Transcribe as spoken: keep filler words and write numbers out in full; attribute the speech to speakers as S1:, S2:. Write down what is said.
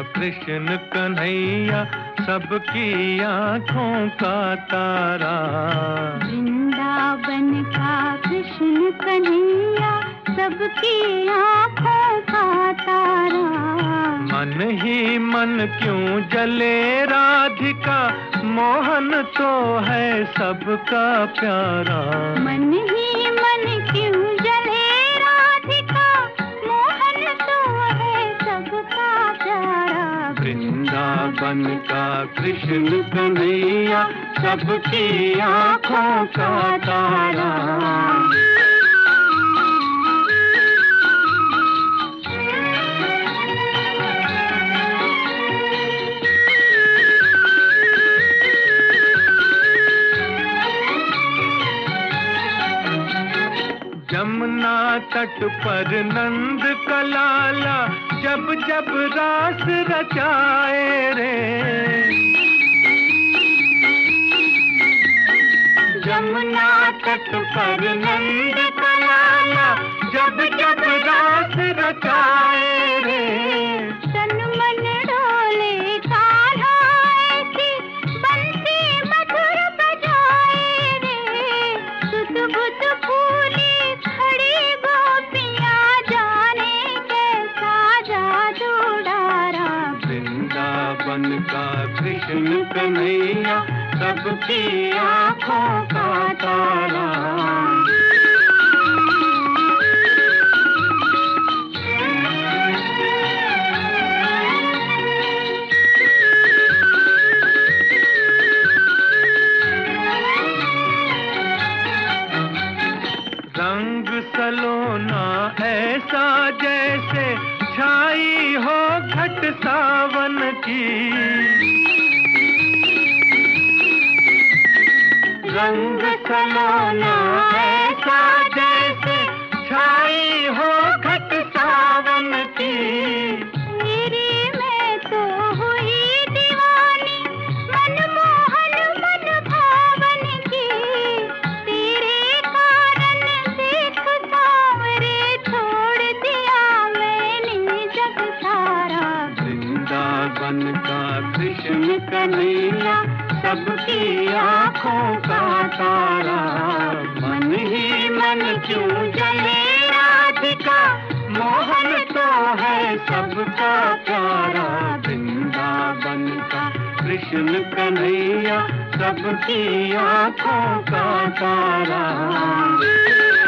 S1: कृष्ण कन्हैया सबकी आँखों का तारा।
S2: वृंदावन का कृष्ण कन्हैया सबकी आँखों का तारा।
S1: मन ही मन क्यों जले राधिका, मोहन तो है सबका प्यारा।
S2: मन ही मन क्यों जले राधिका, मोहन तो है सबका प्यारा।
S1: वृंदावन का कृष्ण कन्हैया सबकी आँखों का तारा। यमुना तट पर नंद का लाला जब जब रास रचाए रे।
S2: यमुना तट पर नंद का लाला
S1: जब जब रास रचाए रे।
S2: तन मन डोले कान्हा ऐसी बंसी मधुर बजाए रे। सुध बुध फूली खड़ी गोपियाँ जाने कैसा जादू डारा।
S1: वृंदावन का कृष्ण कन्हैया सबकी आँखों का तारा। रंग सलोना ऐसा जैसे छाई हो घट सावन की। रंग सलोना ऐसा जैसे छाई हो घट सावन की।
S2: तेरी मैं तो हुई दीवानी, मनमोहन मन भावन की। तेरे कारण देख सांवरे छोड़ दिया मैंने जग सारा।
S1: वृंदावन का कृष्ण कन्हैया सबकी आँखों का तारा। मन ही मन क्यों जले राधिका, मोहन तो है सबका प्यारा। वृंदावन का कृष्ण कन्हैया सबकी आँखों का तारा।